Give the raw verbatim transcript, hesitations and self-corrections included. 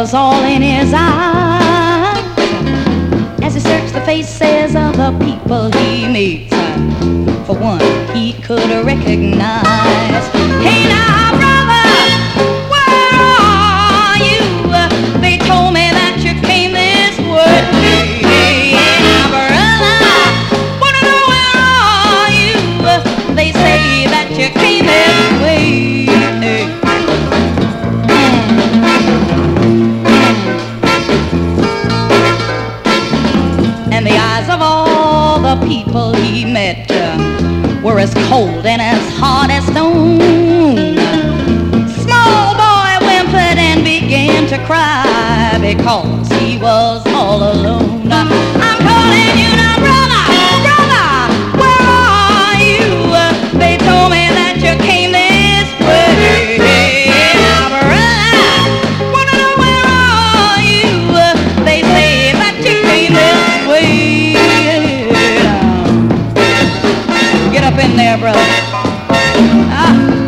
was all in his eyes as he searched the faces of the people he meets. For one, he could recognize. Hey now, brother, where are you? They told me that you came this way. Hey now, brother, wanna know where are you? They say that you came this way. And the eyes of all the people he met uh, were as cold and as hard as stone. Small boy whimpered and began to cry because he was all alone. I'm calling you now, brother, brother, where are you? They told me that you came this way. Now, brother, wanna know where are you? They say that you came this way. Get up in there, brother. Ah.